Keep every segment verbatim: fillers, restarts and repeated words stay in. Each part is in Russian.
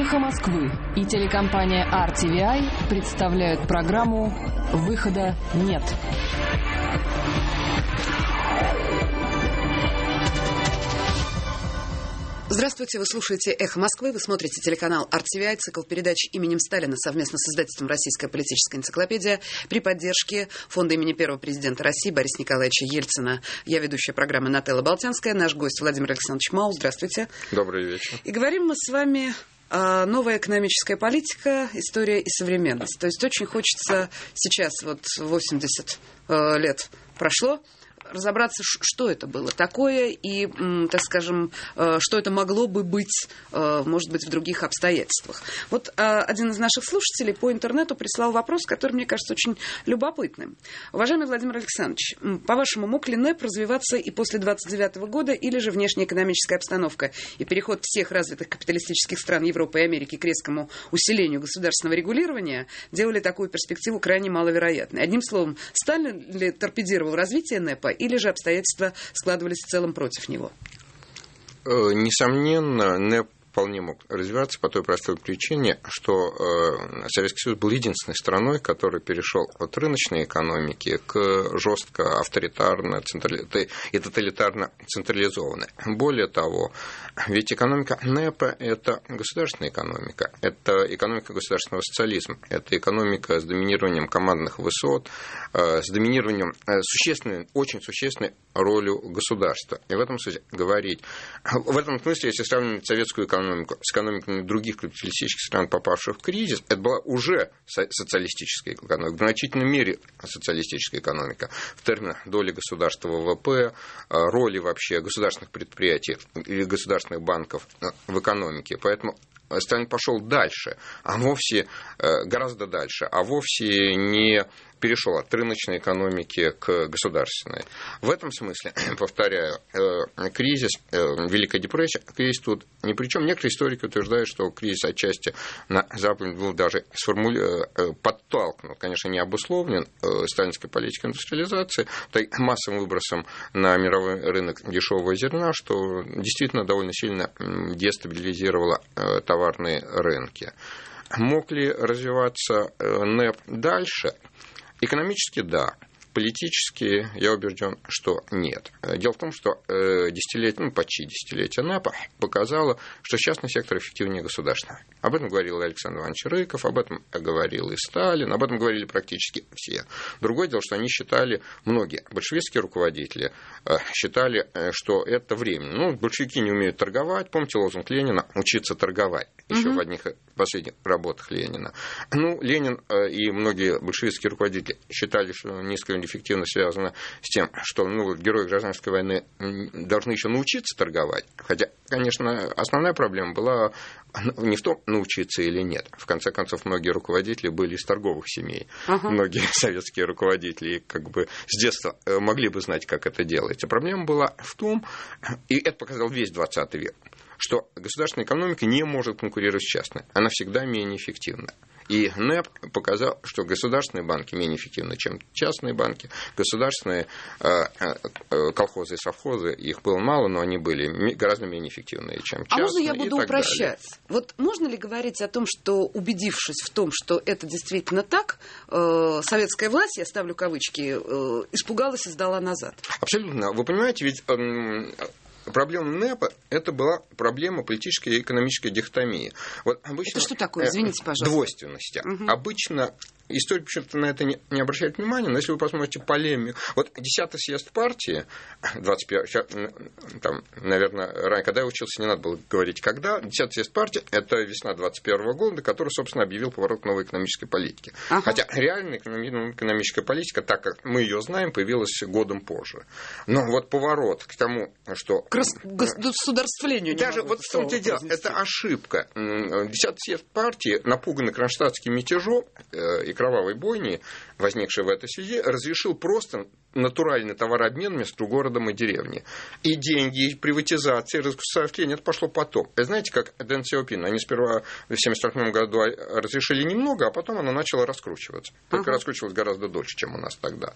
«Эхо Москвы» и телекомпания ар ти ви ай представляют программу «Выхода нет». Здравствуйте, вы слушаете «Эхо Москвы», вы смотрите телеканал ар ти ви ай, цикл передач именем Сталина совместно с издательством «Российская политическая энциклопедия» при поддержке фонда имени первого президента России Бориса Николаевича Ельцина. Я ведущая программы Нателла Болтянская, наш гость Владимир Александрович Мау. Здравствуйте. Добрый вечер. И говорим мы с вами о новой экономической политике, история и современность. То есть очень хочется сейчас, вот восемьдесят э, лет прошло, разобраться, что это было такое и, так скажем, что это могло бы быть, может быть, в других обстоятельствах. Вот один из наших слушателей по интернету прислал вопрос, который, мне кажется, очень любопытным. Уважаемый Владимир Александрович, по-вашему, мог ли НЭП развиваться и после двадцать девятого года, или же внешнеэкономическая обстановка и переход всех развитых капиталистических стран Европы и Америки к резкому усилению государственного регулирования делали такую перспективу крайне маловероятной? Одним словом, Сталин ли торпедировал развитие НЭПа, или же обстоятельства складывались в целом против него? Несомненно, НЭП вполне мог развиваться по той простой причине, что э, Советский Союз был единственной страной, которая перешел от рыночной экономики к жестко авторитарно централи... и тоталитарно централизованной. Более того, ведь экономика НЭПа – это государственная экономика, это экономика государственного социализма, это экономика с доминированием командных высот, э, с доминированием э, существенной, очень существенной ролью государства. И в этом смысле говорить, в этом смысле, если сравнивать советскую экономику с экономиками других капиталистических стран, попавших в кризис, это была уже социалистическая экономика, в значительной мере социалистическая экономика в терминах доли государства в ВВП, роли вообще государственных предприятий или государственных банков в экономике. Поэтому Сталин пошел дальше, а вовсе гораздо дальше, а вовсе не перешел от рыночной экономики к государственной. В этом смысле, повторяю, кризис, Великая депрессия, кризис тут ни при чем. Некоторые историки утверждают, что кризис отчасти на Западе был даже сформули... подтолкнут, конечно, не обусловлен сталинской политикой индустриализации, массовым выбросом на мировой рынок дешевого зерна, что действительно довольно сильно дестабилизировало товарные рынки. Мог ли развиваться НЭП дальше? Экономически – да. Политически, я убежден, что нет. Дело в том, что десятилетие, ну, почти десятилетие НЭПа показало, что частный сектор эффективнее государственного. Об этом говорил Александр Иванович Рыков, об этом говорил и Сталин, об этом говорили практически все. Другое дело, что они считали, многие большевистские руководители считали, что это временно. Ну, большевики не умеют торговать. Помните лозунг Ленина «Учиться торговать», еще угу. в одних последних работах Ленина. Ну, Ленин и многие большевистские руководители считали, что низкая эффективно связано с тем, что ну, герои гражданской войны должны еще научиться торговать. Хотя, конечно, основная проблема была не в том, научиться или нет. В конце концов, многие руководители были из торговых семей. Uh-huh. Многие советские руководители как бы с детства могли бы знать, как это делается. Проблема была в том, и это показал весь двадцатый век, что государственная экономика не может конкурировать с частной. Она всегда менее эффективна. И НЭП показал, что государственные банки менее эффективны, чем частные банки. Государственные э, э, колхозы и совхозы, их было мало, но они были гораздо менее эффективные, чем частные. А можно я буду упрощать? Далее. Вот можно ли говорить о том, что, убедившись в том, что это действительно так, э, советская власть, я ставлю кавычки, э, испугалась и сдала назад? Абсолютно. Вы понимаете, ведь... Э, Проблема НЭПа – это была проблема политической и экономической дихотомии. Вот обычно, это что такое? Извините, пожалуйста. Двойственности. Угу. Обычно историки почему-то на это не, не обращают внимания, но если вы посмотрите полемику... Вот десятый съезд партии, двадцать первый, там, наверное, ранее, когда я учился, не надо было говорить, когда. десятый съезд партии – это весна двадцать первого года, который, собственно, объявил поворот новой экономической политики. Ага. Хотя реальная экономическая политика, так как мы ее знаем, появилась годом позже. Но вот поворот к тому, что... К государствлению. Даже вот в том-то и дело, это ошибка. десятый съезд партии, напуганный кронштадтским мятежом и кровавой бойни, возникшей в этой связи, разрешил просто натуральный товарообмен между городом и деревней. И деньги, и приватизация, и разгосударствление, это пошло потом. И знаете, как Дэн Сяопин, они сперва в семьдесят втором году разрешили немного, а потом оно начало раскручиваться. Только uh-huh. раскручивалось гораздо дольше, чем у нас тогда.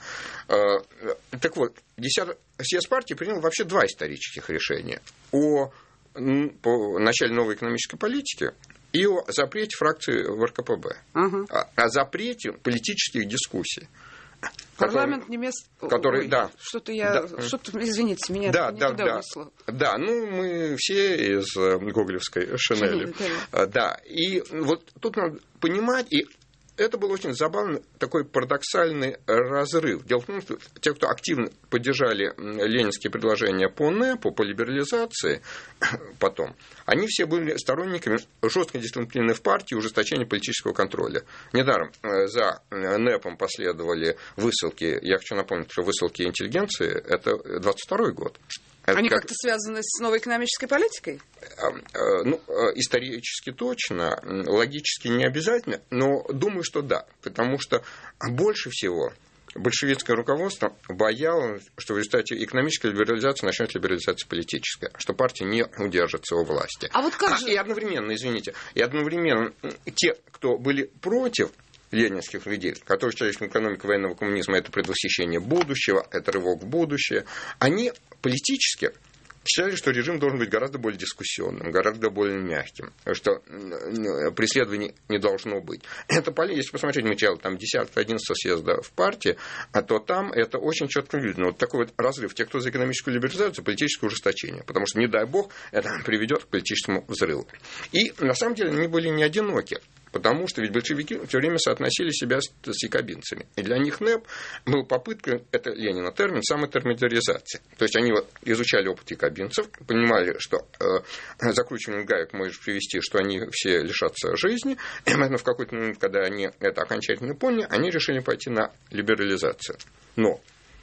Так вот, десятый съезд партии принял вообще два исторических решения. О по начале новой экономической политики и о запрете фракции в эр ка пэ бэ, Ага. о, о запрете политических дискуссий. Парламент который, не место... который, Ой, да. Что-то я... Да. Что-то, извините, меня да, не да, туда да. унесло. Да, ну мы все из э, гоголевской Шинели. Да. Да, и вот тут надо понимать, и это был очень забавный такой парадоксальный разрыв. Дело в том, что те, кто активно поддержали ленинские предложения по НЭПу, по либерализации потом, они все были сторонниками жесткой дисциплины в партии и ужесточения политического контроля. Недаром за НЭПом последовали высылки, я хочу напомнить, что высылки интеллигенции – это двадцать второй год. Они как... как-то связаны с новой экономической политикой? Ну, исторически точно, логически не обязательно, но думаю, что да, потому что больше всего большевистское руководство боялось, что в результате экономической либерализации начнется либерализация политическая, что партия не удержится у власти. А вот как же... И одновременно, извините, и одновременно те, кто были против ленинских людей, которые считали, что экономика военного коммунизма – это предвосхищение будущего, это рывок в будущее, они политически считали, что режим должен быть гораздо более дискуссионным, гораздо более мягким, что преследований не должно быть. Это, если посмотреть материал там десятого-одиннадцатого съезда в партии, то там это очень четко видно. Вот такой вот разрыв. Те, кто за экономическую либерализацию, политическое ужесточение. Потому что, не дай бог, это приведет к политическому взрыву. И, на самом деле, они были не одиноки. Потому что ведь большевики все время соотносили себя с, с якобинцами. И для них НЭП был попыткой, это Ленина термин, самотермидоризации. То есть они вот изучали опыт якобинцев, понимали, что э, закручивание гаек может привести, что они все лишатся жизни. И в какой-то момент, когда они это окончательно поняли, они решили пойти на либерализацию. Но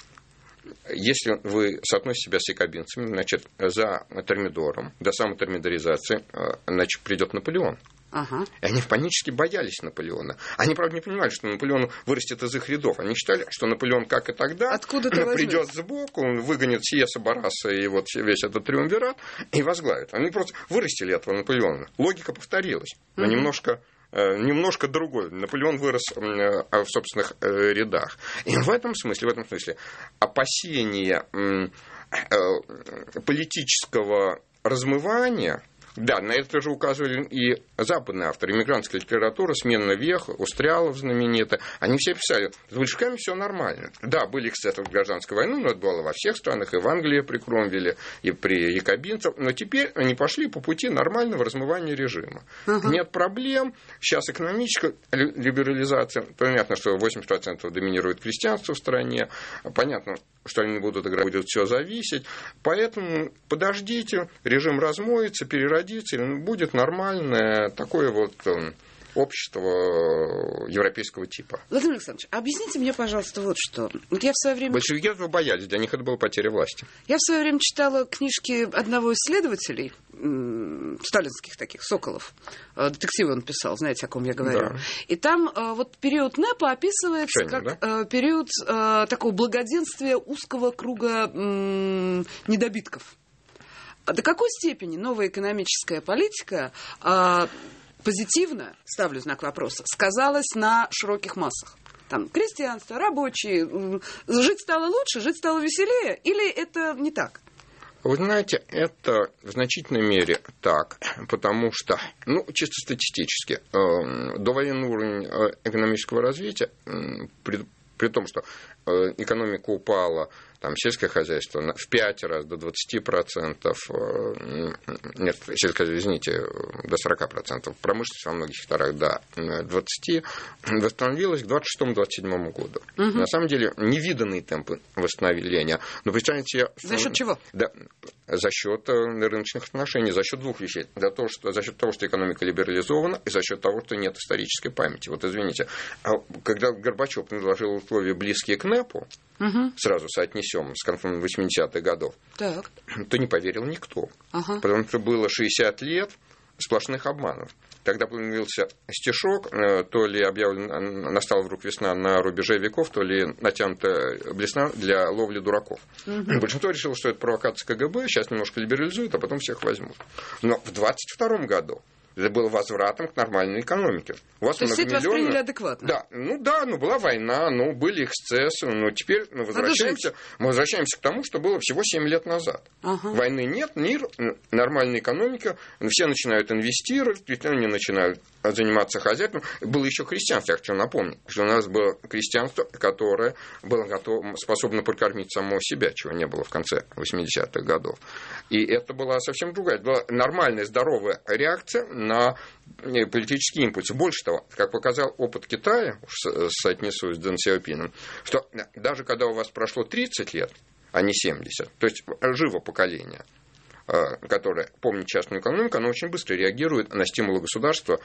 если вы соотносите себя с якобинцами, значит, за термидором, до самотермидоризации, значит, придет Наполеон. Ага. И они панически боялись Наполеона. Они, правда, не понимали, что Наполеон вырастет из их рядов. Они считали, что Наполеон, как и тогда, придет сбоку, он выгонит Сиеса, Бараса и вот весь этот триумвират и возглавит. Они просто вырастили этого Наполеона. Логика повторилась, но mm-hmm. немножко... немножко другой. Наполеон вырос в собственных рядах. И в этом смысле, в этом смысле опасения политического размывания, да, на это же указывали и западные авторы. Иммигрантская литература, смена вех, Устрялов знаменитый. Они все писали, с большевиками все нормально. Да, были эксцессы в гражданской войне, но это было во всех странах, и в Англии при Кромвеле, и при якобинцах. Но теперь они пошли по пути нормального размывания режима. Uh-huh. Нет проблем. Сейчас экономическая либерализация. Понятно, что восемьдесят процентов доминирует крестьянство в стране. Понятно, что они будут играть, будет все зависеть. Поэтому подождите, режим размоется, переродится, и будет нормальное такое вот общество европейского типа. Владимир Александрович, объясните мне, пожалуйста, вот что. Вот я в свое время... Большевики этого боялись, для них это была потеря власти. Я в свое время читала книжки одного из следователей, м- сталинских таких, Соколов. Детективы он писал, знаете, о ком я говорю. Да. И там вот период НЭПа описывается Шенин, как да? период такого благоденствия узкого круга м- недобитков. До какой степени новая экономическая политика а, позитивно, ставлю знак вопроса, сказалась на широких массах? Там крестьянство, рабочие, жить стало лучше, жить стало веселее, или это не так? Вы знаете, это в значительной мере так, потому что, ну, чисто статистически, э, довоенный уровень экономического развития, э, при, при том, что э, экономика упала, там сельское хозяйство в пять раз до двадцати процентов, нет, сельское, извините, до сорока процентов, промышленность во многих секторах до двадцати процентов, восстановилась к двадцать шестому - двадцать седьмому году. Угу. На самом деле, невиданные темпы восстановления. Но представьте... За счет чего? Да, за счет рыночных отношений, за счет двух вещей. За, то, что, за счет того, что экономика либерализована, и за счет того, что нет исторической памяти. Вот извините, когда Горбачев предложил условия, близкие к НЭПу, угу. сразу соотнесем с концом восьмидесятых годов, так. то не поверил никто. Ага. Потому что было шестьдесят лет сплошных обманов. Тогда появился стишок, то ли объявлен, настала вдруг весна на рубеже веков, то ли натянутая блесна для ловли дураков. Угу. Большинство решило, что это провокация ка гэ бэ, сейчас немножко либерализуют, а потом всех возьмут. Но в двадцать втором году это было возвратом к нормальной экономике. У вас То есть это восприняли адекватно? Да, ну да, ну была война, ну были эксцессы, но теперь мы возвращаемся, мы возвращаемся к тому, что было всего семь лет назад. Ага. Войны нет, мир, нормальная экономика, все начинают инвестировать, они начинают заниматься хозяйством. Было еще христианство, я хочу напомнить, что у нас было крестьянство, которое было готово, способно прокормить самого себя, чего не было в конце восьмидесятых годов. И это была совсем другая, это была нормальная, здоровая реакция на политический импульс. Больше того, как показал опыт Китая, соотнесусь с Дэн Сяопином, что даже когда у вас прошло тридцать лет, а не семьдесят, то есть живо поколение, которое помнит частную экономику, оно очень быстро реагирует на стимулы государства.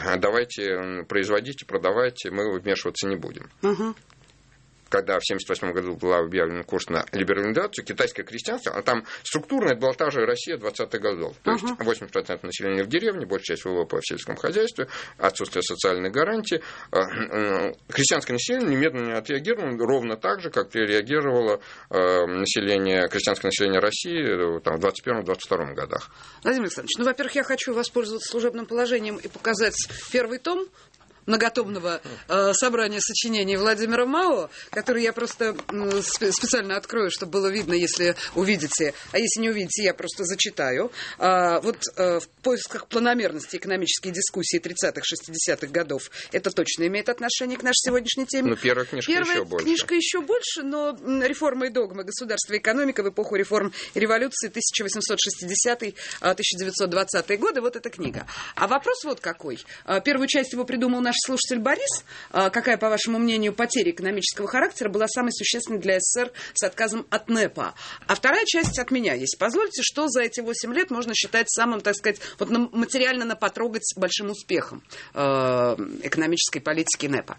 Давайте производите, продавайте, мы вмешиваться не будем. Угу. Когда в семьдесят восьмом году был объявлен курс на либерализацию, китайское крестьянство, а там структурно это была та же Россия двадцатых годов. То uh-huh. есть восемьдесят процентов населения в деревне, большая часть ВВП в сельском хозяйстве, отсутствие социальной гарантии. Крестьянское население немедленно отреагировало ровно так же, как реагировало население, крестьянское население России там, в двадцать первом - двадцать втором годах. Владимир Александрович, ну, во-первых, я хочу воспользоваться служебным положением и показать первый том многотомного э, собрания сочинений Владимира Мао, который я просто э, специально открою, чтобы было видно, если увидите. А если не увидите, я просто зачитаю. А, вот э, в поисках планомерности экономические дискуссии тридцатых-шестидесятых годов это точно имеет отношение к нашей сегодняшней теме. Но первая книжка Первая еще больше. книжка еще больше, но «Реформы и догмы. Государство и экономика в эпоху реформ и революции тысяча восемьсот шестидесятые - тысяча девятьсот двадцатые годы». Вот эта книга. А вопрос вот какой. Первую часть его придумал наш слушатель Борис. Какая, по вашему мнению, потеря экономического характера была самой существенной для СССР с отказом от НЭПа? А вторая часть от меня есть. Позвольте, что за эти восемь лет можно считать самым, так сказать, вот материально напотрогать большим успехом экономической политики НЭПа?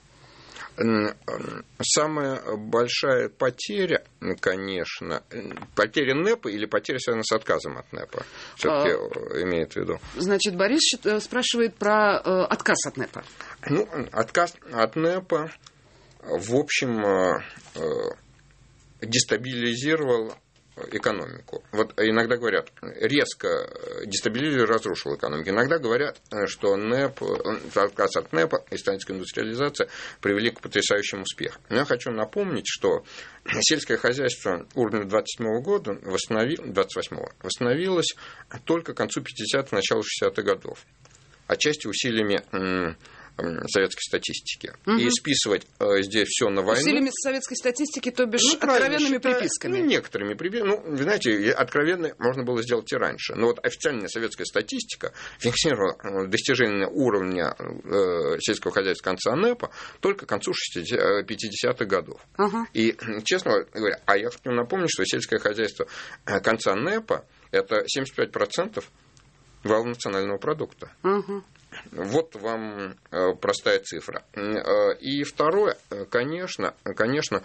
Самая большая потеря, конечно, потеря НЭПа или потеря, связанная с отказом от НЭПа, все-таки а, имеет в виду. Значит, Борис спрашивает про э, отказ от НЭПа. Ну, отказ от НЭПа, в общем, э, дестабилизировал экономику. Вот иногда говорят, резко дестабилизировал, разрушил экономику. Иногда говорят, что НЭП, отказ от НЭПа и сталинская индустриализация привели к потрясающим успехам. Но я хочу напомнить, что сельское хозяйство уровня двадцать седьмого года, двадцать восьмого, восстановилось только к концу пятидесятых, началу шестидесятых годов. Отчасти усилиями советской статистики. Угу. И списывать э, здесь все на войну. Усилиями советской статистики, то бишь ну, откровенными считаю, приписками. Ну, некоторыми приписками. Ну, вы знаете, откровенно можно было сделать и раньше. Но вот официальная советская статистика фиксировала достижение уровня э, сельского хозяйства конца НЭПа только к концу пятидесятых годов. Угу. И, честно говоря, а я хочу напомнить, что сельское хозяйство конца НЭПа это семьдесят пять процентов валового национального продукта. Угу. Вот вам простая цифра. И второе, конечно, конечно,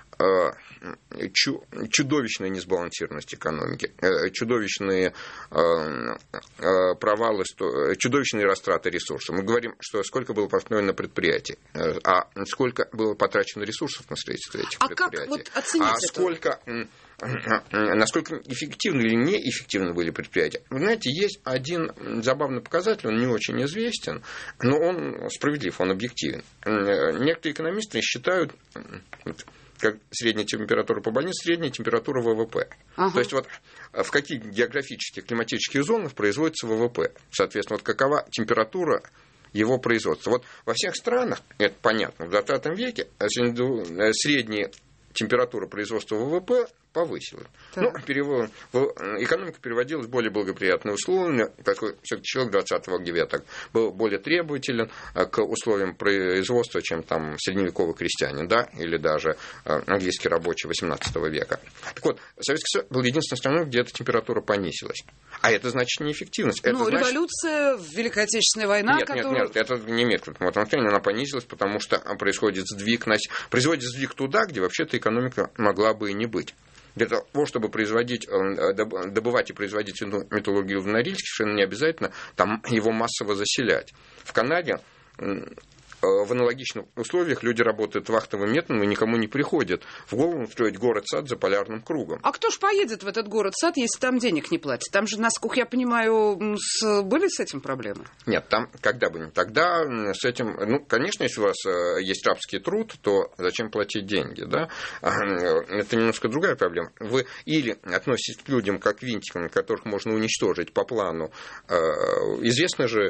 чудовищная несбалансированность экономики, чудовищные провалы, чудовищные растраты ресурсов. Мы говорим, что сколько было построено предприятий, а сколько было потрачено ресурсов на строительство этих а предприятий. Как вот оценить а это? сколько... Насколько эффективны или неэффективны были предприятия. Вы знаете, есть один забавный показатель, он не очень известен, но он справедлив, он объективен. Некоторые экономисты считают, как средняя температура по больнице, средняя температура ВВП. Ага. То есть вот в каких географических, климатических зонах производится ВВП. Соответственно, вот какова температура его производства. Вот во всех странах, это понятно, в двадцатом веке средняя температура производства ВВП повысилась. Ну, перевод, экономика переводилась в более благоприятные условия. Такой все-таки человек двадцатого века был более требователен к условиям производства, чем там средневековый крестьянин, да, или даже английский рабочий восемнадцатого века. Так вот, Советский Союз был единственной страной, где эта температура понизилась. А это значит неэффективность. Это ну, значит... революция, Великая Отечественная война, нет, которую... Нет, нет, это не имеет к этому отношения. Она понизилась, потому что происходит сдвиг, на... производит сдвиг туда, где вообще-то экономика могла бы и не быть. Для того, чтобы производить, добывать и производить металлургию в Норильске, совершенно не обязательно там его массово заселять. В Канаде в аналогичных условиях люди работают вахтовым методом и никому не приходит в голову строить город-сад за полярным кругом. А кто ж поедет в этот город-сад, если там денег не платят? Там же, насколько я понимаю, с... были с этим проблемы? Нет, там когда бы не тогда с этим... Ну, конечно, если у вас есть рабский труд, то зачем платить деньги, да? Это немножко другая проблема. Вы или относитесь к людям как к винтикам, которых можно уничтожить по плану. Известно же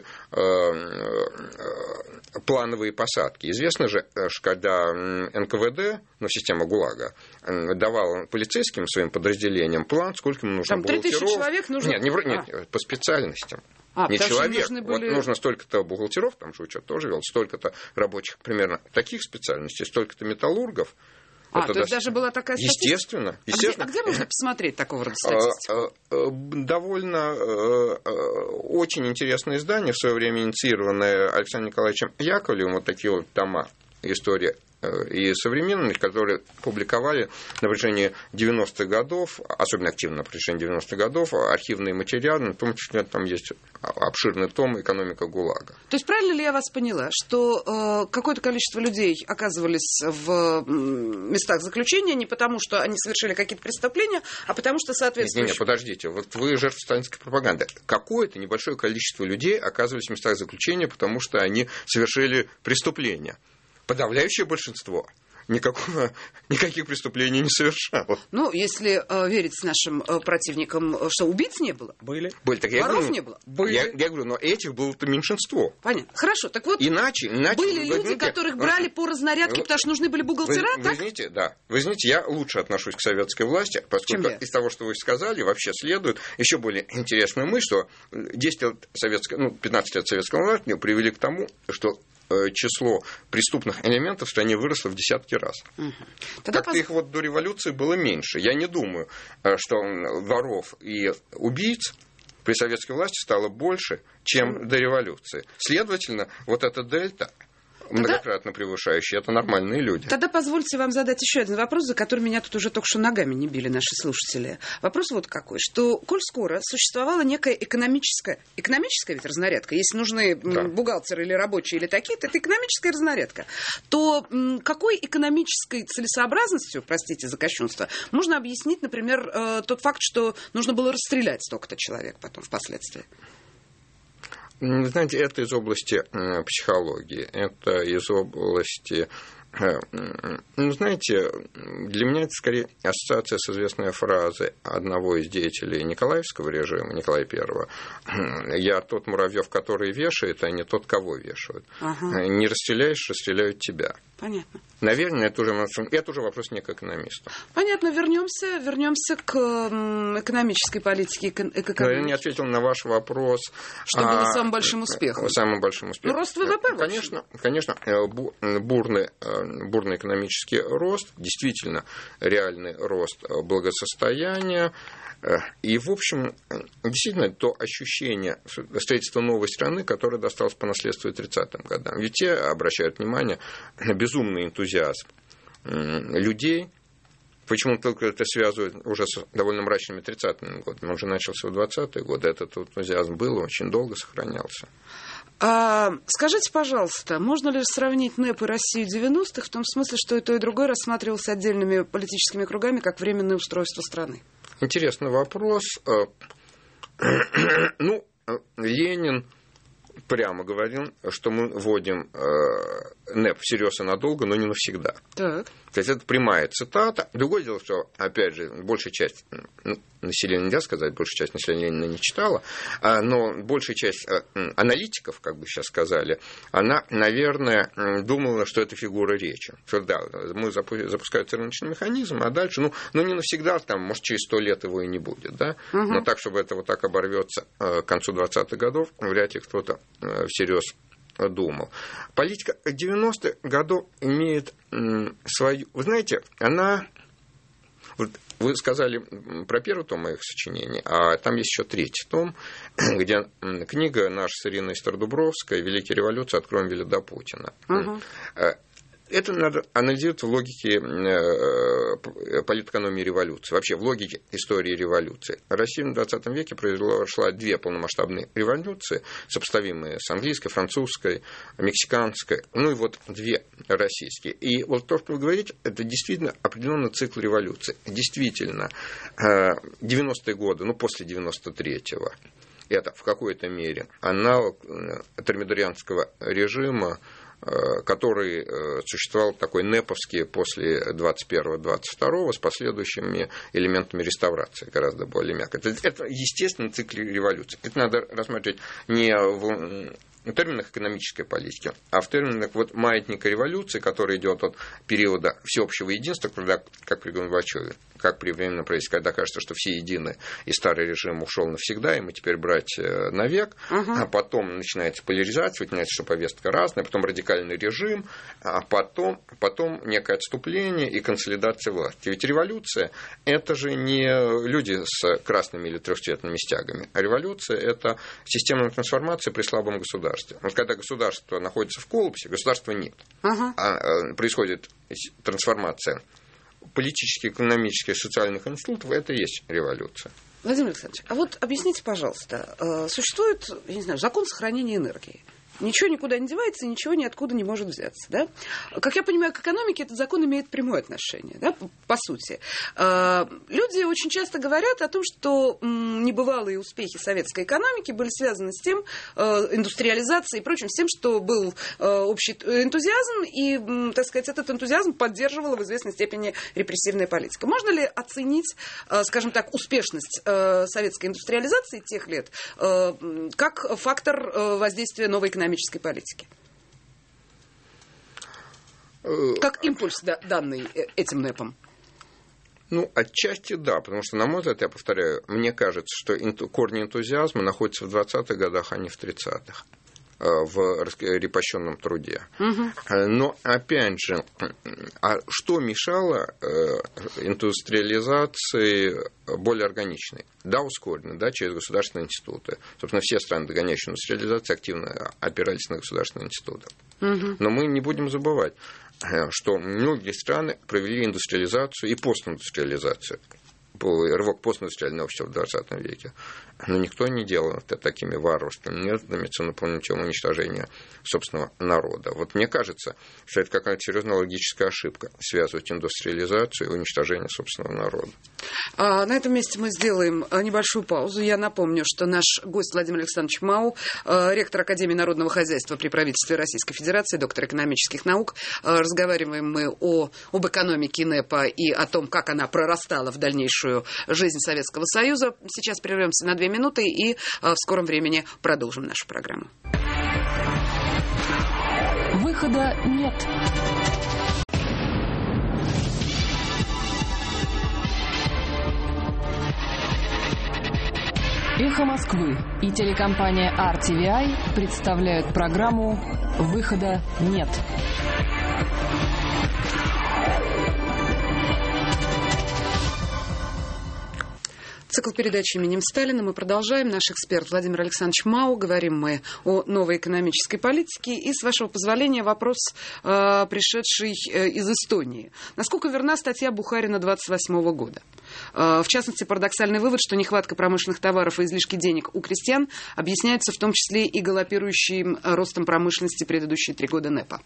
плановые посадки. Известно же, что когда эн ка вэ дэ, ну, система ГУЛАГа, давала полицейским своим подразделениям план, сколько им нужно там бухгалтеров. три тысячи человек нужно... Нет, не, нет а. по специальностям. А, не человек. Были... Вот нужно столько-то бухгалтеров, там же учет тоже вел, столько-то рабочих примерно таких специальностей, столько-то металлургов. А, это то есть даже была такая статистика? Естественно. естественно. А, где, а где можно посмотреть такого рода статистику? Довольно очень интересное издание, в свое время инициированное Александром Николаевичем Яковлевым, вот такие вот тома «История и современных», которые публиковали на протяжении девяностых годов, особенно активно на протяжении девяностых годов, архивные материалы, в том числе там есть обширный том «Экономика ГУЛАГа». То есть правильно ли я вас поняла, что э, какое-то количество людей оказывались в местах заключения не потому, что они совершили какие-то преступления, а потому что соответствующие... Нет, нет, подождите, вот вы жертва сталинской пропаганды. Какое-то небольшое количество людей оказывались в местах заключения, потому что они совершили преступления. Подавляющее большинство никакого, никаких преступлений не совершало. Ну, если э, верить нашим э, противникам, что убийц не было? Были. Были. Так я Воров говорю, не было? Были. Я, я говорю, но этих было-то меньшинство. Понятно. Хорошо, так вот иначе, иначе, были люди, возьмите, которых брали по разнарядке, потому что нужны были бухгалтера, вы, так? Вы знаете, да. Вы знаете, я лучше отношусь к советской власти, поскольку из того, что вы сказали, вообще следует еще более интересная мысль, что десять лет советской, ну, пятнадцать лет советского власти привели к тому, что число преступных элементов в стране выросло в десятки раз. Угу. Как-то поз... их вот до революции было меньше. Я не думаю, что воров и убийц при советской власти стало больше, чем угу. до революции. Следовательно, вот эта дельта, многократно превышающие, это нормальные люди. Тогда позвольте вам задать еще один вопрос, за который меня тут уже только что ногами не били наши слушатели. Вопрос вот какой, что коль скоро существовала некая экономическая, экономическая ведь разнарядка, если нужны да. бухгалтеры или рабочие или такие-то, это экономическая разнарядка, то м, какой экономической целесообразностью, простите за кощунство, можно объяснить, например, э, тот факт, что нужно было расстрелять столько-то человек потом впоследствии? Знаете, это из области психологии, это из области... Ну, знаете, для меня это скорее ассоциация с известной фразой одного из деятелей Николаевского режима, Николая Первого. «Я тот муравьев, который вешает, а не тот, кого вешают. Ага. Не расстреляешь, расстреляют тебя». Понятно. Наверное, это уже, это уже вопрос не к экономисту. Понятно. Вернемся, вернемся к экономической политике. К экономике. Но я не ответил на ваш вопрос. Что а, было самым большим успехом? Самым большим успехом. Ну, рост вэ вэ пэ. Конечно, конечно, бурный, бурный экономический рост, действительно реальный рост благосостояния. И, в общем, действительно, то ощущение строительства новой страны, которое досталось по наследству тридцатым годам. Ведь те обращают внимание на безумный энтузиазм людей. Почему только это связывают уже с довольно мрачными тридцатыми годами. Он же начался в двадцатые годы. Этот энтузиазм был, очень долго сохранялся. А, скажите, пожалуйста, можно ли сравнить НЭП и Россию девяностых в том смысле, что и то, и другое рассматривалось отдельными политическими кругами как временное устройство страны? Интересный вопрос. Ну, Ленин прямо говорил, что мы вводим НЭП всерьез и надолго, но не навсегда. Так. То есть это прямая цитата. Другое дело, что, опять же, большая часть ну, населения, нельзя сказать, большая часть населения Ленина не читала, но большая часть аналитиков, как бы сейчас сказали, она, наверное, думала, что это фигура речи. Что да, мы запускаем рыночный механизм, а дальше, ну, ну не навсегда, там, может, через сто лет его и не будет, да? Угу. Но так, чтобы это вот так оборвется к концу двадцатых годов, вряд ли кто-то всерьез думал. Политика девяностых годов имеет свою... Вы знаете, она... Вот вы сказали про первый том моих сочинений, а там есть еще третий том, где книга наша с Ириной Стародубровской «Великие революции от Кромвеля до Путина». Угу. Это надо анализировать в логике политэкономии революции, вообще в логике истории революции. Россия в двадцатом веке произошла две полномасштабные революции, сопоставимые с английской, французской, мексиканской, ну и вот две российские. И вот то, что вы говорите, это действительно определенный цикл революции. Действительно, девяностые годы, ну после девяносто третьего, это в какой-то мере аналог термидорианского режима, который существовал такой неповский после двадцать первого двадцать второго с последующими элементами реставрации, гораздо более мягко. Это, это естественный цикл революции. Это надо рассматривать не в терминах экономической политики, а в терминах вот маятника революции, который идет от периода всеобщего единства, когда, как при Горбачеве, как при временном правительстве, когда кажется, что все едины, и старый режим ушел навсегда, и мы теперь брать навек, uh-huh. а потом начинается поляризация, выясняется, что повестка разная, потом радикальный режим, а потом, потом некое отступление и консолидация власти. Ведь революция – это же не люди с красными или трехцветными стягами, а революция – это системная трансформация при слабом государстве. Вот когда государство находится в коллапсе, государства нет, uh-huh. а происходит трансформация политических, экономических, социальных институтов, это и есть революция. Владимир Александрович, а вот объясните, пожалуйста, существует, я не знаю, закон сохранения энергии. Ничего никуда не девается, ничего ниоткуда не может взяться. Да? Как я понимаю, к экономике этот закон имеет прямое отношение, да, по, по сути. Люди очень часто говорят о том, что небывалые успехи советской экономики были связаны с тем, индустриализацией и прочим, с тем, что был общий энтузиазм, и, так сказать, этот энтузиазм поддерживала в известной степени репрессивная политика. Можно ли оценить, скажем так, успешность советской индустриализации тех лет как фактор воздействия новой экономики? экономической политики? Как импульс, данный этим НЭПом? Ну, отчасти да, потому что, на мой взгляд, я повторяю, мне кажется, что корни энтузиазма находятся в двадцатых годах, а не в тридцатых. В раскрепощенном труде. Угу. Но, опять же, а что мешало индустриализации более органичной? Да, ускоренно, да, через государственные институты. Собственно, все страны, догоняющие индустриализацию, активно опирались на государственные институты. Угу. Но мы не будем забывать, что многие страны провели индустриализацию и постиндустриализацию. Рывок постиндустриального общества в двадцатом веке. Но никто не делал это такими варварскими методами ценополнительного уничтожения собственного народа. Вот мне кажется, что это какая-то серьезная логическая ошибка связывать индустриализацию и уничтожение собственного народа. А, на этом месте мы сделаем небольшую паузу. Я напомню, что наш гость Владимир Александрович Мау, ректор Академии народного хозяйства при правительстве Российской Федерации, доктор экономических наук. Разговариваем мы о, об экономике НЭПа и о том, как она прорастала в дальнейшую жизнь Советского Союза. Сейчас прервемся на две минуты и в скором времени продолжим нашу программу. Выхода нет. Эхо Москвы и телекомпания ар ти ви ай представляют программу «Выхода нет». Цикл передачи именем Сталина мы продолжаем. Наш эксперт Владимир Александрович Мау. Говорим мы о новой экономической политике. И, с вашего позволения, вопрос, э, пришедший э, из Эстонии. Насколько верна статья Бухарина двадцать восьмого года? Э, в частности, парадоксальный вывод, что нехватка промышленных товаров и излишки денег у крестьян объясняется в том числе и галопирующим ростом промышленности предыдущие три года НЭПа.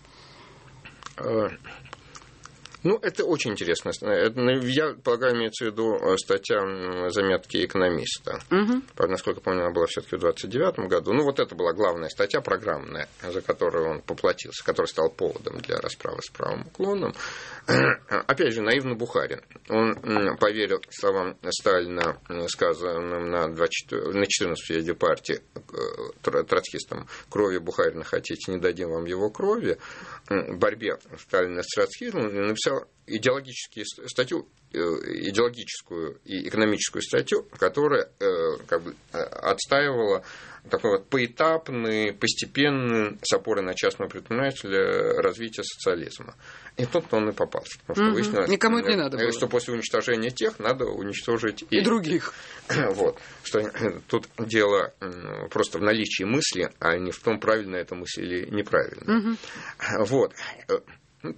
Ну, это очень интересно. Я полагаю, имеется в виду статья заметки экономиста. Угу. Правда, насколько я помню, она была все-таки в двадцать девятом году. Ну, вот это была главная статья программная, за которую он поплатился, которая стала поводом для расправы с правым уклоном. Опять же, наивный Бухарин. Он поверил словам Сталина, сказанным на, на четырнадцатом съезде партии троцкистам: крови Бухарина хотите, не дадим вам его крови. В борьбе Сталина с троцкизмом написал идеологическую статью, идеологическую и экономическую статью, которая как бы отстаивала такой вот поэтапный, постепенный, с опорой на частного предпринимателя, развитие социализма. И тут он и попался. Потому что выяснилось, никому это не надо было. Что после уничтожения тех надо уничтожить и, и других. Вот. Что тут дело просто в наличии мысли, а не в том, правильно эта мысль или неправильно. Угу. Вот.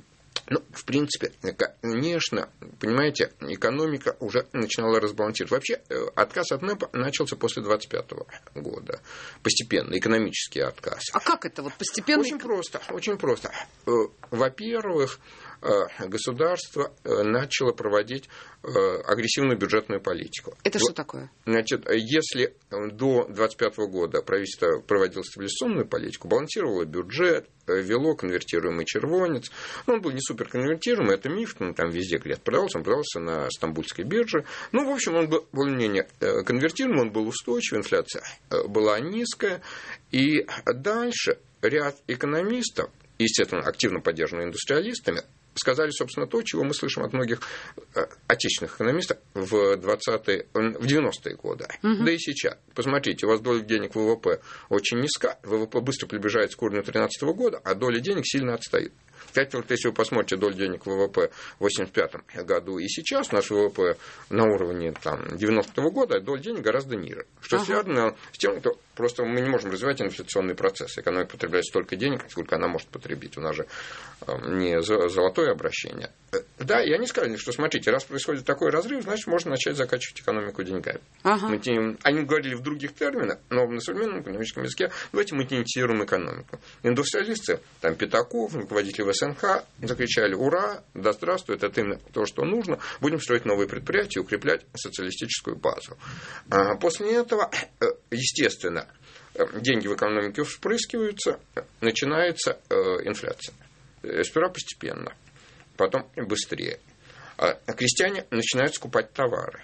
Ну, в принципе, конечно, понимаете, экономика уже начинала разбалансироваться. Вообще, отказ от НЭПа начался после двадцать пятого года. Постепенно, экономический отказ. А как это вот постепенно? Очень просто, очень просто. Во-первых, государство начало проводить агрессивную бюджетную политику. Это что такое? Значит, если до двадцать пятого года правительство проводило стабилизационную политику, балансировало бюджет, вело конвертируемый червонец, ну, он был не суперконвертируемый, это миф, ну, там везде говорят, продавался, он продавался на Стамбульской бирже. Ну, в общем, он был более-менее конвертируемый, он был устойчивый, инфляция была низкая, и дальше ряд экономистов, естественно, активно поддержанные индустриалистами, сказали, собственно, то, чего мы слышим от многих отечественных экономистов в двадцатые, в девяностые годы. Угу. Да и сейчас. Посмотрите, у вас доля денег в ВВП очень низка, ВВП быстро приближается к уровню две тысячи тринадцатого года, а доля денег сильно отстоит. Кстати, вот если вы посмотрите долю денег в ВВП в восемьдесят пятом году и сейчас, наш ВВП на уровне там, девяностого года, а доля денег гораздо ниже. Что ага. связано с тем, что просто мы не можем развивать инфляционный процесс. Экономика потребляет столько денег, сколько она может потребить. У нас же не золотое обращение. Да, и они сказали, что смотрите, раз происходит такой разрыв, значит, можно начать закачивать экономику деньгами. Ага. Мы, они говорили в других терминах, но на современном экономическом языке давайте мы монетизируем экономику. Индустриалисты, там Пятаков, руководители ВСНХ закричали: ура, да здравствует, это именно то, что нужно, будем строить новые предприятия, укреплять социалистическую базу. А после этого, естественно, деньги в экономике вспрыскиваются, начинается инфляция. Сперва постепенно, потом быстрее. А крестьяне начинают скупать товары.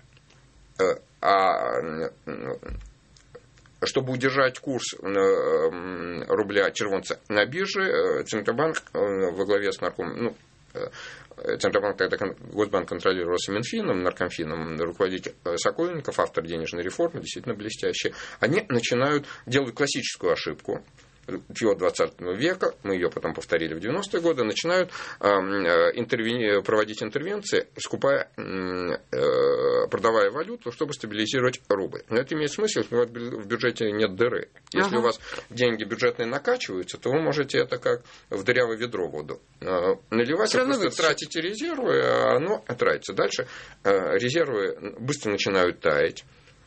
А чтобы удержать курс рубля червонца на бирже, Центробанк во главе с нарком... Ну, Центробанк тогда Госбанк контролировался Минфином, Наркомфином, руководитель Сокольников, автор денежной реформы, действительно блестящий. Они начинают делать классическую ошибку всего двадцатого века, мы ее потом повторили в девяностые годы, начинают интервени... проводить интервенции, скупая, продавая валюту, чтобы стабилизировать рубль. Но это имеет смысл, если у вас в бюджете нет дыры. Если ага. у вас деньги бюджетные накачиваются, то вы можете это как в дырявое ведро воду наливать, вы просто вытащить. Тратите резервы, а оно тратится. Дальше резервы быстро начинают таять.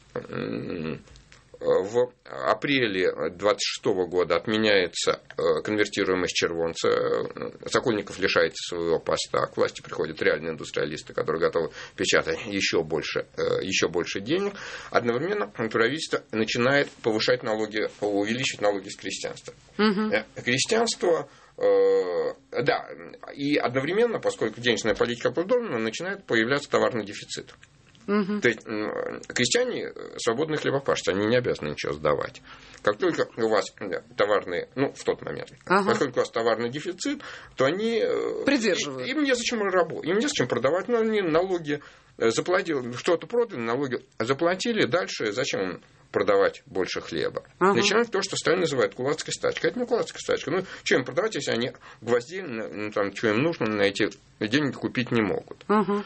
В апреле двадцать шестого года отменяется конвертируемость червонца. Сокольников лишается своего поста. К власти приходят реальные индустриалисты, которые готовы печатать еще больше, еще больше денег. Одновременно правительство начинает повышать налоги, увеличивать налоги с крестьянства. Угу. Крестьянство... Да, и одновременно, поскольку денежная политика продолжена, начинает появляться товарный дефицит. Угу. То есть крестьяне свободные хлебопашцы, они не обязаны ничего сдавать. Как только у вас товарный, ну, в тот момент, ага. поскольку у вас товарный дефицит, то они... Придерживают. Им незачем работать, им незачем продавать, но они налоги заплатили, что-то продали, налоги заплатили, дальше зачем им продавать больше хлеба. Ага. Начинаем то, что Сталин называет кулацкой стачкой. Это не кулацкая стачка. Ну, что им продавать, если они гвоздей, ну, там, что им нужно, на эти деньги купить не могут. Ага.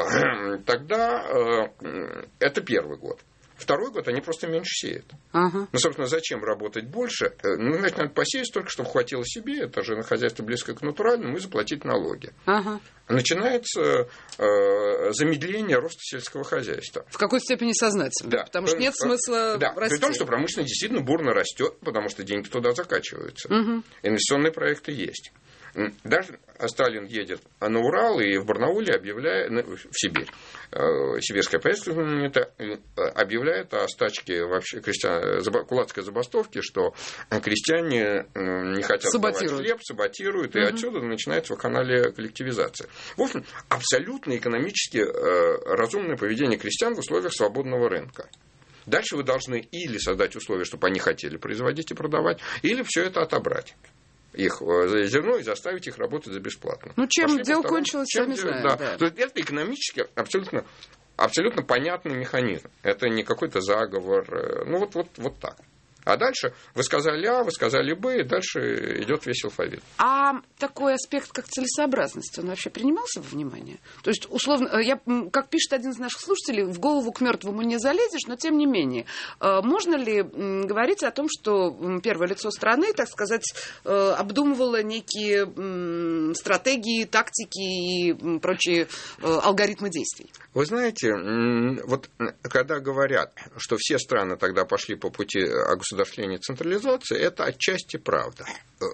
Тогда э, это первый год. Второй год они просто меньше сеют. Ага. Ну, собственно, зачем работать больше? Ну, значит, надо посеять столько, чтобы хватило себе. Это же на хозяйство близкое к натуральному, и заплатить налоги. Ага. Начинается э, замедление роста сельского хозяйства. В какой степени сознательно? Да. Потому что нет смысла да. расти. При том, что промышленность действительно бурно растет, потому что деньги туда закачиваются. Угу. Инвестиционные проекты есть. Даже Сталин едет на Урал и в Барнауле объявляет, в Сибирь, сибирское правительство объявляет о стачке вообще крестьян, кулацкой забастовки, что крестьяне не хотят сдавать хлеб, саботируют, угу. и отсюда начинается вакханалия коллективизации. В общем, абсолютно экономически разумное поведение крестьян в условиях свободного рынка. Дальше вы должны или создать условия, чтобы они хотели производить и продавать, или все это отобрать. Их зерно и заставить их работать за бесплатно. Ну, чем Пошли дело кончилось, сами знаем. Да. Да. То есть это экономически абсолютно, абсолютно понятный механизм. Это не какой-то заговор. Ну, вот, вот, вот так. А дальше вы сказали А, вы сказали Б, и дальше идет весь алфавит. А такой аспект, как целесообразность, он вообще принимался во внимание? То есть, условно, я, как пишет один из наших слушателей, в голову к мертвому не залезешь, но тем не менее, можно ли говорить о том, что первое лицо страны, так сказать, обдумывало некие стратегии, тактики и прочие алгоритмы действий? Вы знаете, вот когда говорят, что все страны тогда пошли по пути государствления и централизации, это отчасти правда.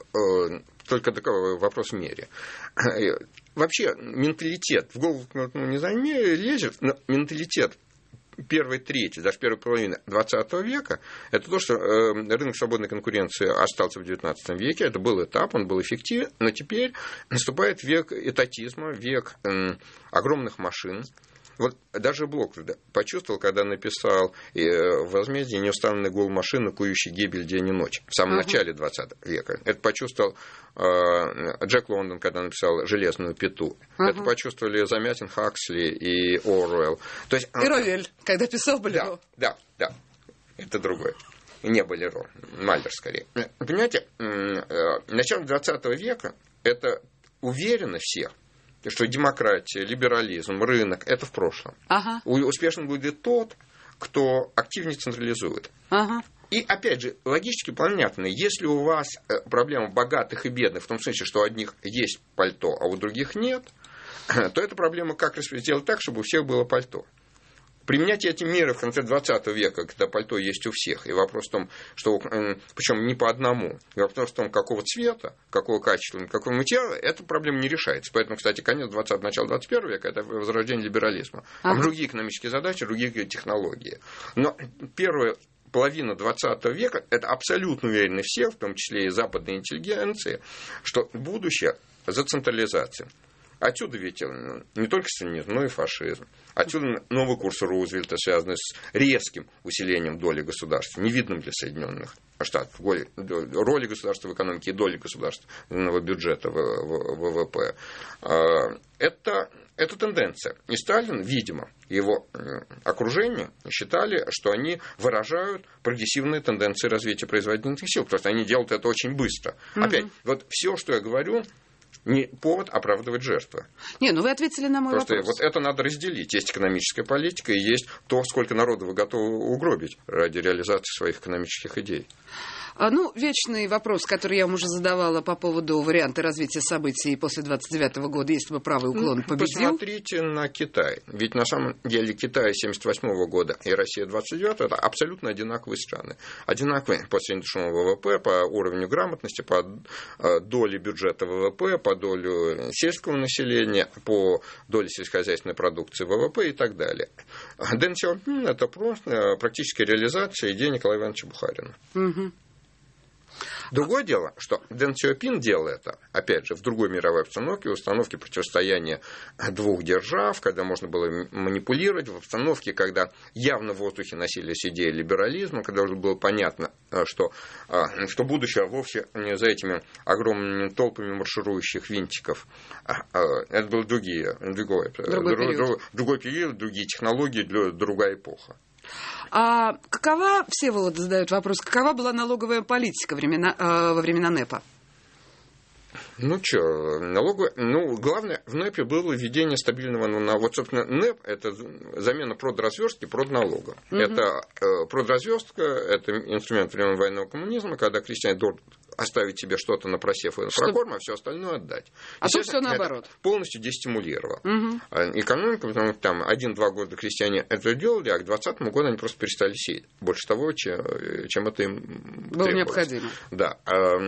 Только такой вопрос в мере. Вообще, менталитет, в голову не лезет, но менталитет первой трети, даже первой половины двадцатого века, это то, что рынок свободной конкуренции остался в девятнадцатом веке, это был этап, он был эффективен, но теперь наступает век этатизма, век огромных машин. Вот даже Блок почувствовал, когда написал «Возмездие. Неустанный гул машины, кующий гибель день и ночь» в самом uh-huh. начале двадцатого века. Это почувствовал э, Джек Лондон, когда написал «Железную пету». Uh-huh. Это почувствовали Замятин, Хаксли и Оруэлл. То есть, и Ровель, когда писал Болеро. Да, да, да. Это другое. Не Болеро, Мальдер скорее. Понимаете, начало двадцатого века – это уверенно всех, что демократия, либерализм, рынок – это в прошлом. Ага. Успешным будет тот, кто активнее централизует. Ага. И, опять же, логически понятно, если у вас проблема богатых и бедных, в том смысле, что у одних есть пальто, а у других нет, то это проблема, как сделать так, чтобы у всех было пальто. Применять эти меры в конце двадцатого века, когда пальто есть у всех, и вопрос в том, что, причем не по одному, и вопрос в том, какого цвета, какого качества, какого материала, эта проблема не решается. Поэтому, кстати, конец двадцатого, начало двадцать первого века – это возрождение либерализма. А другие экономические задачи, другие технологии. Но первая половина двадцатого века – это абсолютно уверены все, в том числе и западной интеллигенции, что будущее за централизацией. Отсюда ведь не только сталинизм, но и фашизм. Отсюда новый курс Рузвельта, связанный с резким усилением доли государства, невидным для Соединенных Штатов, роли государства в экономике и доли государственного бюджета в ВВП. Это, это тенденция. И Сталин, видимо, его окружение считали, что они выражают прогрессивные тенденции развития производительных сил, потому что они делают это очень быстро. Mm-hmm. Опять, вот все, что я говорю, не повод оправдывать жертвы. Не, ну вы ответили на мой Просто вопрос. Вот это надо разделить. Есть экономическая политика и есть то, сколько народу вы готовы угробить ради реализации своих экономических идей. Ну, вечный вопрос, который я вам уже задавала по поводу варианта развития событий после двадцать девятого года, если бы правый уклон победил. Посмотрите на Китай. Ведь на самом деле Китай семьдесят восьмого года и Россия двадцать девятого – это абсолютно одинаковые страны. Одинаковые по среднему ВВП, по уровню грамотности, по доле бюджета ВВП, по доле сельского населения, по доле сельскохозяйственной продукции ВВП и так далее. Дэн Сяопин – это просто практическая реализация идеи Николая Ивановича Бухарина. Угу. Другое дело, что Дэн Сяопин делал это, опять же, в другой мировой обстановке, в обстановке противостояния двух держав, когда можно было манипулировать, в обстановке, когда явно в воздухе носились идеи либерализма, когда уже было понятно, что, что будущее вовсе не за этими огромными толпами марширующих винтиков. Это был другие, другой, другой, период. другой период, другие технологии, другая эпоха. А какова, Всеволод задает вопрос, какова была налоговая политика времена, э, во времена НЭПа? Ну что, налоговая... Ну, главное, в НЭПе было введение стабильного... Ну, вот, собственно, НЭП – это замена продразверстки продналога. Угу. Это э, продразверстка – это инструмент времен военного коммунизма, когда крестьяне должны оставить себе что-то на просев и на прокорм, а все остальное отдать. А тут все наоборот. Это полностью дестимулировало. Угу. Экономика, потому что там один-два года крестьяне это делали, а к двадцатому году они просто перестали сеять. Больше того, чем, чем это им было требовалось. Необходимо. Да.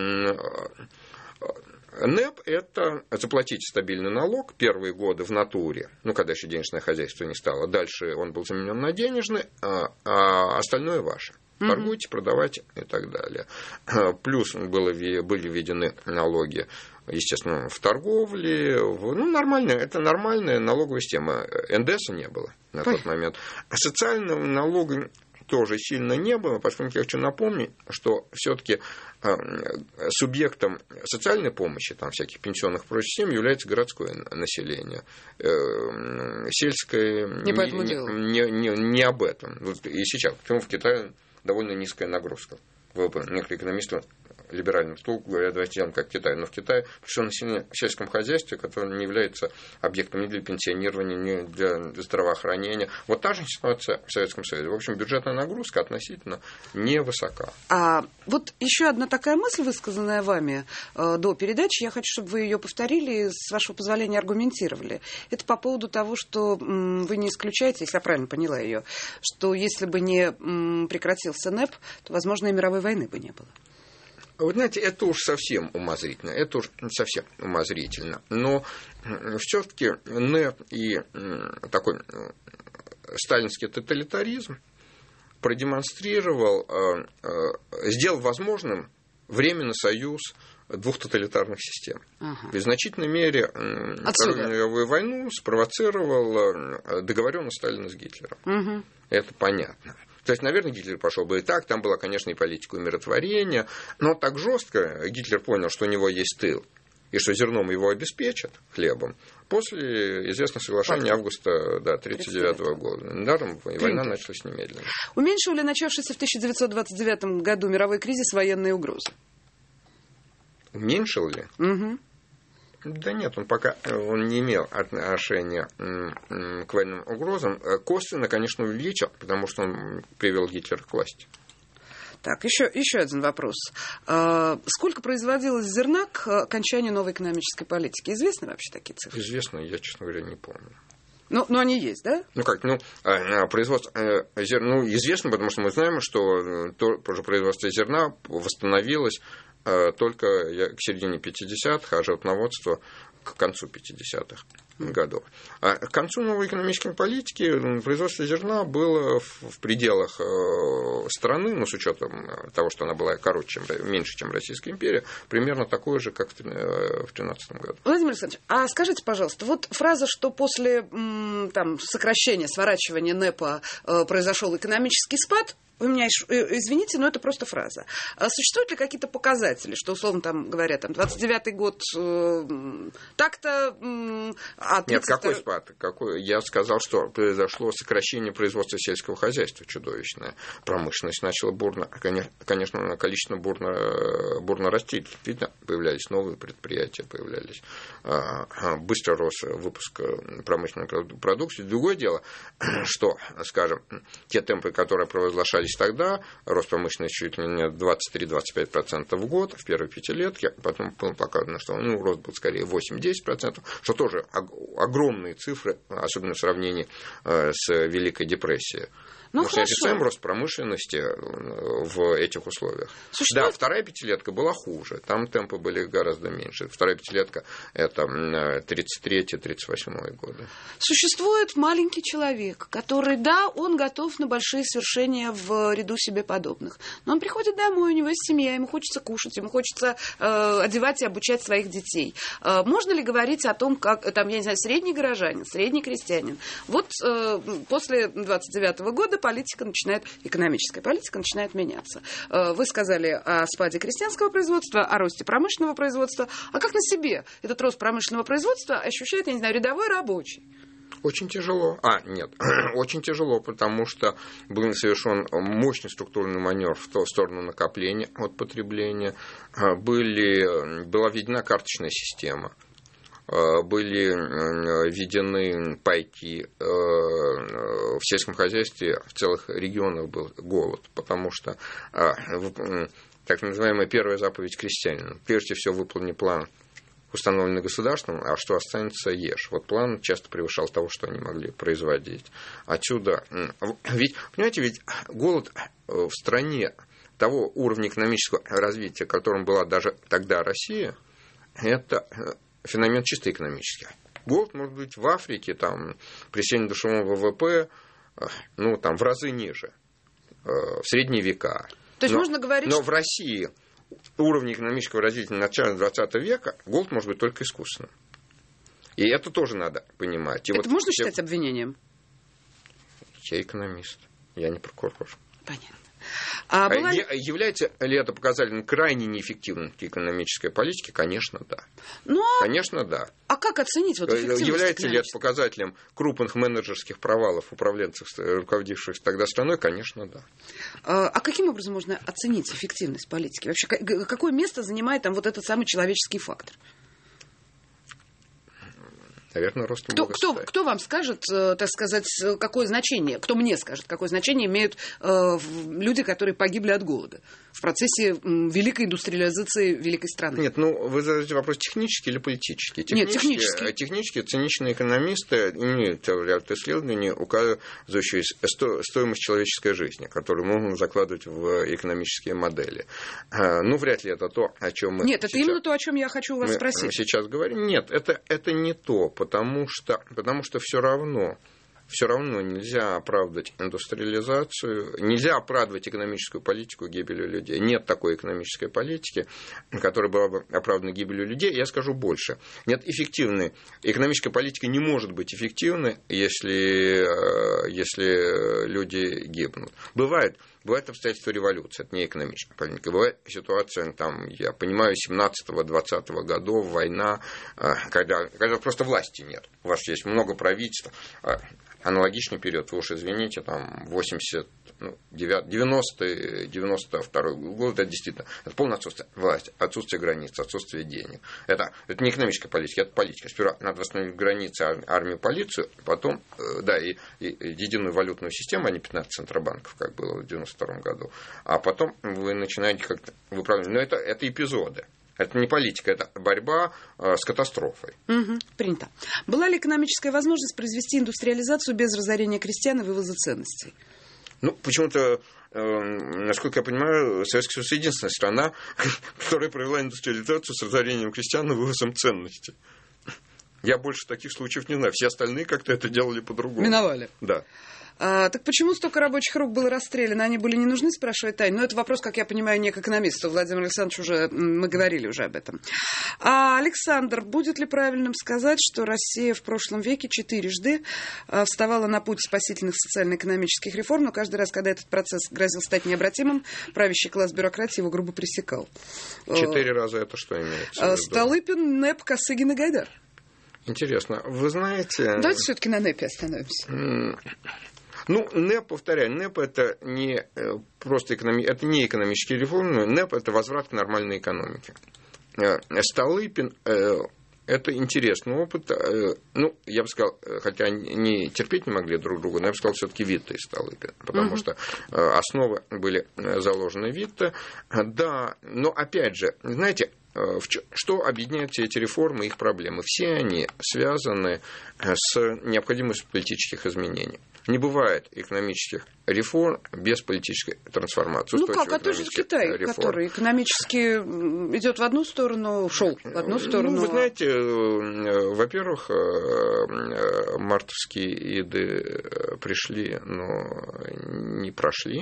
НЭП – это заплатить стабильный налог первые годы в натуре, ну, когда еще денежное хозяйство не стало. Дальше он был заменен на денежный, а, а остальное ваше. Торгуйте, mm-hmm. продавайте и так далее. Плюс было, были введены налоги, естественно, в торговле. В, ну, нормальная, это нормальная налоговая система. эн дэ эса не было на Ой. тот момент. А социального налога тоже сильно не было, поскольку я хочу напомнить, что все-таки субъектом социальной помощи, там, всяких пенсионных и прочих систем, является городское население. Сельское не, не, не, не, не об этом. И сейчас, почему в Китае довольно низкая нагрузка Некоторые экономисты либеральным стул говорят, давайте делаем как Китай. Но в Китае все население в сельском хозяйстве, которое не является объектом ни для пенсионирования, ни для здравоохранения. Вот та же ситуация в Советском Союзе. В общем, бюджетная нагрузка относительно невысока. А вот еще одна такая мысль, высказанная вами э, до передачи, я хочу, чтобы вы ее повторили и, с вашего позволения, аргументировали. Это по поводу того, что м, вы не исключаете, если я правильно поняла ее, что если бы не м, прекратился НЭП, то, возможно, и мировой войны бы не было. Вы знаете, это уж совсем умозрительно, это уж совсем умозрительно. Но все-таки НЭП и такой сталинский тоталитаризм продемонстрировал, сделал возможным временный союз двух тоталитарных систем. Ага. В значительной мере Вторую мировую войну спровоцировал договоренность Сталина с Гитлером. Угу. Это понятно. То есть, наверное, Гитлер пошел бы и так, там была, конечно, и политика умиротворения, но так жестко Гитлер понял, что у него есть тыл, и что зерном его обеспечат, хлебом, после известного соглашения августа да, тысяча девятьсот тридцать девятого года. Недаром война началась немедленно. Уменьшил ли начавшийся в тысяча девятьсот двадцать девятом году мировой кризис военные угрозы? Уменьшил ли? Угу. Да нет, он пока он не имел отношения к военным угрозам. Косвенно, конечно, увеличил, потому что он привел Гитлера к власти. Так, еще, еще один вопрос. Сколько производилось зерна к окончанию новой экономической политики? Известны вообще такие цифры? Известно, я, честно говоря, не помню. Ну, но они есть, да? Ну как, ну, производство зерна, ну, известно, потому что мы знаем, что тоже производство зерна восстановилось только к середине пятидесятых, а животноводство к концу пятидесятых годов. А к концу новой экономической политики производство зерна было в пределах страны, но с учетом того, что она была короче, чем, меньше, чем Российская империя, примерно такое же, как в две тысячи тринадцатом году. Владимир Александрович, а скажите, пожалуйста, вот фраза, что после там, сокращения, сворачивания НЭПа произошел экономический спад, вы меня извините, но это просто фраза. А существуют ли какие-то показатели, что, условно, там говорят, там, двадцать девятый год э, так-то... Э, а Нет, какой спад? Какой? Я сказал, что произошло сокращение производства сельского хозяйства чудовищное. Промышленность начала бурно, конечно, количественно бурно, бурно расти. Действительно, появлялись новые предприятия, появлялись. Быстро рос выпуск промышленной продукции. Другое дело, что, скажем, те темпы, которые провозглашались тогда, рост промышленности чуть ли не двадцать три - двадцать пять процентов в год, в первой пятилетке, потом было показано, что ну, рост был скорее восемь - десять процентов, что тоже огромные цифры, особенно в сравнении с Великой депрессией. Ну, Потому что это рост промышленности в этих условиях. Существует... Да, вторая пятилетка была хуже. Там темпы были гораздо меньше. Вторая пятилетка – это тридцать третий - тридцать восьмой годы. Существует маленький человек, который, да, он готов на большие свершения в ряду себе подобных. Но он приходит домой, у него есть семья, ему хочется кушать, ему хочется э, одевать и обучать своих детей. Э, можно ли говорить о том, как, там, я не знаю, средний горожанин, средний крестьянин? Вот э, после двадцать девятого года политика начинает, экономическая политика начинает меняться. Вы сказали о спаде крестьянского производства, о росте промышленного производства. А как на себе этот рост промышленного производства ощущает, я не знаю, рядовой рабочий? Очень тяжело. А, нет, очень тяжело, потому что был совершен мощный структурный маневр в ту сторону накопления от потребления. Были, была введена карточная система. Были введены пайки. В сельском хозяйстве в целых регионах был голод, потому что так называемая первая заповедь крестьянина. Прежде всего выполни план, установленный государством, а что останется, ешь. Вот план часто превышал того, что они могли производить. Отсюда... Ведь, понимаете, ведь голод в стране того уровня экономического развития, которым была даже тогда Россия, это... феномен чисто экономический. Голод может быть в Африке, там, при среднем душевом ВВП, ну, там, в разы ниже, в средние века. То есть но, можно говорить... Но в России уровень экономического развития начала двадцатого века голод может быть только искусственным. И это тоже надо понимать. И это вот можно все... считать обвинением? Я экономист, я не прокурор. Понятно. А была... Является ли это показателем крайне неэффективной экономической политики? Конечно, да. Ну, а... Конечно, да. А как оценить вот эффективность? Является ли это показателем крупных менеджерских провалов управленцев, руководивших тогда страной? Конечно, да. А, а каким образом можно оценить эффективность политики? Вообще, какое место занимает там вот этот самый человеческий фактор? Наверное, рост кто, кто, кто вам скажет, так сказать, какое значение, кто мне скажет, какое значение имеют э, люди, которые погибли от голода в процессе м, великой индустриализации великой страны? Нет, ну вы задаете вопрос технический или политический? Нет, технический. Технически циничные экономисты имеют ряд исследований, указывающие сто, стоимость человеческой жизни, которую можно закладывать в экономические модели. Ну, вряд ли это то, о чем мы Нет, сейчас, это именно то, о чем я хочу у вас спросить. сейчас говорим. Нет, это, это не то. Потому что, потому что все равно, все равно нельзя оправдать индустриализацию, нельзя оправдывать экономическую политику гибелью людей. Нет такой экономической политики, которая была бы оправдана гибелью людей. Я скажу больше. Нет эффективной. Экономическая политика не может быть эффективной, если, если люди гибнут. Бывает. Бывает обстоятельства революции, это не экономическая политика. Бывает ситуация, там, я понимаю, семнадцатого-двадцатого годов, война, когда, когда просто власти нет. У вас есть много правительств. Аналогичный период, вы уж извините, там, восемьдесят девяностый, девяносто второй год, это действительно это полное отсутствие власти, отсутствие границ, отсутствие денег. Это, это не экономическая политика, это политика. Сперва надо восстановить границы, армию, полицию, потом, да, и, и единую валютную систему, а не пятнадцать центробанков, как было в девяносто втором году. А потом вы начинаете как-то выправлять. Но это, это эпизоды. Это не политика, это борьба э, с катастрофой. Угу, принято. Была ли экономическая возможность произвести индустриализацию без разорения крестьян и вывоза ценностей? Ну, почему-то, э, насколько я понимаю, Советский Союз единственная страна, которая провела индустриализацию с разорением крестьян и вывозом ценностей. Я больше таких случаев не знаю. Все остальные как-то это делали по-другому. Миновали. Да. А, так почему столько рабочих рук было расстреляно? Они были не нужны, спрашивает Таня. Но это вопрос, как я понимаю, не к экономисту. Владимир Александрович уже, мы говорили уже об этом. А, Александр, будет ли правильным сказать, что Россия в прошлом веке четырежды вставала на путь спасительных социально-экономических реформ, но каждый раз, когда этот процесс грозил стать необратимым, правящий класс бюрократии его грубо пресекал? Четыре раза это что имеется? Столыпин, НЭП, Косыгин и Гайдар. Интересно. Вы знаете... Давайте все-таки на НЭПе остановимся. Ну, НЭП, повторяю, НЭП это не просто экономи... это не экономические реформы, НЭП это возврат к нормальной экономике. Столыпин это интересный опыт. Ну, я бы сказал, хотя они терпеть не могли друг друга, но я бы сказал, все-таки Витте и Столыпин, потому uh-huh. что основы были заложены Витте. Да, но опять же, знаете, что объединяет все эти реформы и их проблемы? Все они связаны с необходимостью политических изменений. Не бывает экономических реформ без политической трансформации. Ну как, а тоже Китай, реформ. Который экономически идет в одну сторону, шел в одну сторону. Ну, вы знаете, во-первых, мартовские иды пришли, но не прошли.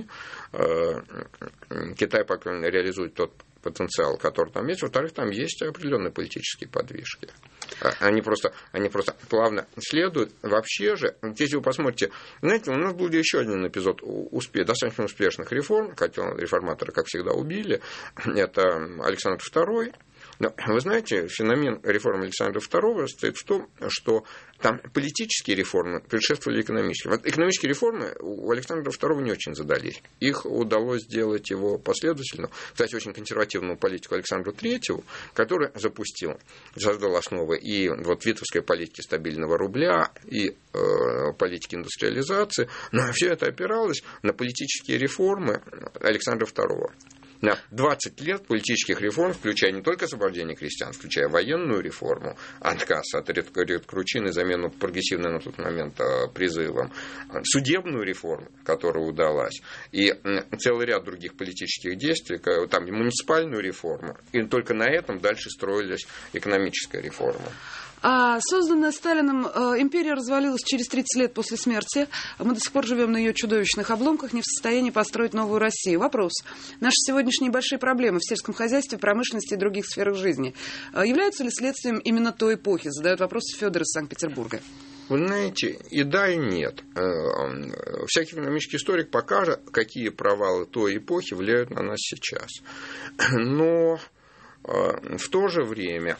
Китай пока реализует тот потенциал, который там есть. Во-вторых, там есть определенные политические подвижки. Они просто, они просто плавно следуют. Вообще же, если вы посмотрите, знаете, у нас был еще один эпизод успе... достаточно успешных реформ, хотя реформаторы, как всегда, убили. Это Александр второй. Но, вы знаете, феномен реформы Александра второго состоит в том, что там политические реформы предшествовали экономическим. Вот экономические реформы у Александра второго не очень задались. Их удалось сделать его последовательно. Кстати, очень консервативную политику Александру третьему, который запустил, создал основы и вот витовской политики стабильного рубля, и э, политики индустриализации. Но все это опиралось на политические реформы Александра второго. На двадцать лет политических реформ, включая не только освобождение крестьян, включая военную реформу, отказ от редкручин и замену прогрессивным на тот момент призывом, судебную реформу, которая удалась, и целый ряд других политических действий, там муниципальную реформу, и только на этом дальше строилась экономическая реформа. А созданная Сталином империя развалилась через тридцать лет после смерти. Мы до сих пор живем на ее чудовищных обломках, не в состоянии построить новую Россию. Вопрос. Наши сегодняшние большие проблемы в сельском хозяйстве, промышленности и других сферах жизни являются ли следствием именно той эпохи? Задает вопрос Федор из Санкт-Петербурга. Вы знаете, и да, и нет. Всякий экономический историк покажет, какие провалы той эпохи влияют на нас сейчас. Но в то же время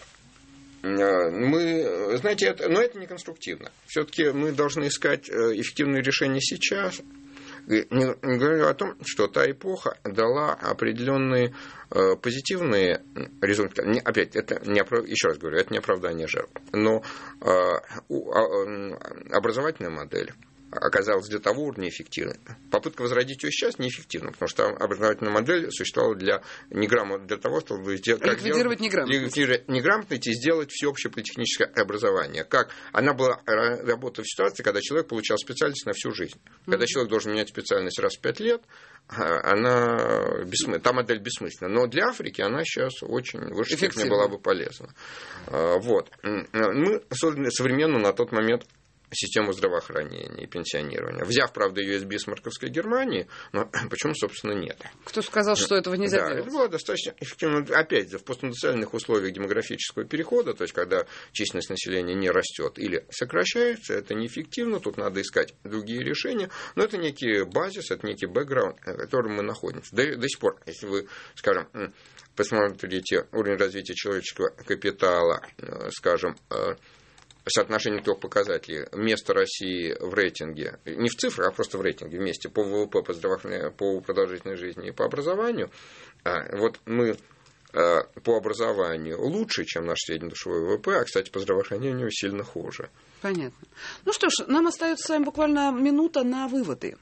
мы, знаете, это, но это не конструктивно. Все-таки мы должны искать эффективные решения сейчас. Не говорю о том, что та эпоха дала определенные э, позитивные результаты. Опять, это не оправ... еще раз говорю, это не оправдание жертв. Но э, у, э, образовательная модель оказалась для того уровня эффективной. Попытка возродить ее сейчас неэффективна, потому что образовательная модель существовала для, неграмот... для того, чтобы сделать, ликвидировать неграмотность. Ликвидировать неграмотность и сделать всеобщее политехническое образование. Как она была работа в ситуации, когда человек получал специальность на всю жизнь. Когда mm-hmm. человек должен менять специальность раз в пять лет, она бессмысленна. Та модель бессмысленна. Но для Африки она сейчас очень в высшей степени была бы полезна. Вот. Мы создали современную на тот момент систему здравоохранения и пенсионирования. Взяв, правда, ее из бисмарковской Германии, но почему, собственно, нет? Кто сказал, что этого нельзя да, делать? Это было достаточно эффективно. Опять же, в постиндустриальных условиях демографического перехода, то есть, когда численность населения не растет или сокращается, это неэффективно, тут надо искать другие решения, но это некий базис, это некий бэкграунд, в котором мы находимся. До, до сих пор, если вы, скажем, посмотрите уровень развития человеческого капитала, скажем, соотношение трех показателей. Место России в рейтинге, не в цифрах, а просто в рейтинге вместе по ВВП, по здравоохранению, по продолжительной жизни и по образованию. Вот мы по образованию лучше, чем наш среднедушевой ВВП, а, кстати, по здравоохранению сильно хуже. Понятно. Ну что ж, нам остается с вами буквально минута на выводы.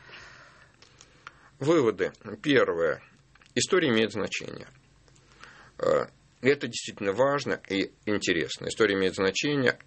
Выводы. Первое. История имеет значение. Это действительно важно и интересно. История имеет значение.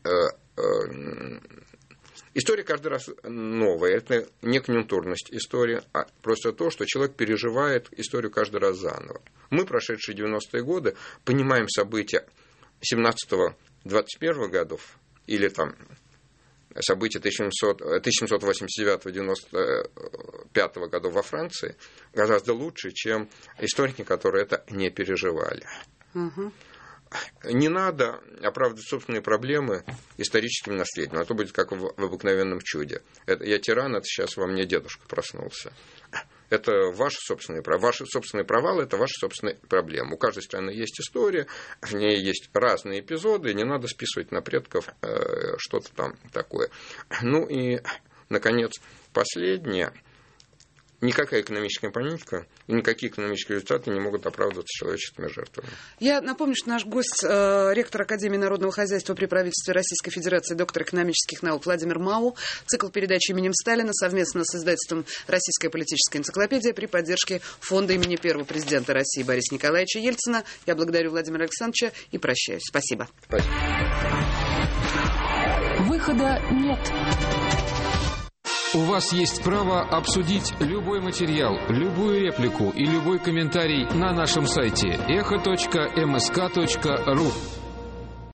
История каждый раз новая. Это не конъюнктурность истории, а просто то, что человек переживает историю каждый раз заново. Мы, прошедшие девяностые годы, понимаем события семнадцатого-двадцать первого годов или там события тысяча семьсот восемьдесят девятого — девяносто пятого годов во Франции гораздо лучше, чем историки, которые это не переживали. Угу. Не надо оправдывать собственные проблемы историческим наследием, а то будет как в, в обыкновенном чуде. Это, я тиран, это сейчас во мне дедушка проснулся. Это ваши собственные права. Ваши собственные провалы – это ваши собственные проблемы. У каждой страны есть история, в ней есть разные эпизоды, и не надо списывать на предков э, что-то там такое. Ну и, наконец, последнее. Никакая экономическая политика и никакие экономические результаты не могут оправдываться человеческими жертвами. Я напомню, что наш гость, э, ректор Академии народного хозяйства при правительстве Российской Федерации, доктор экономических наук Владимир Мау. Цикл передач именем Сталина совместно с издательством «Российская политическая энциклопедия» при поддержке фонда имени первого президента России Бориса Николаевича Ельцина. Я благодарю Владимира Александровича и прощаюсь. Спасибо. Спасибо. Выхода нет. У вас есть право обсудить любой материал, любую реплику и любой комментарий на нашем сайте эхо точка эм эс ка точка ру.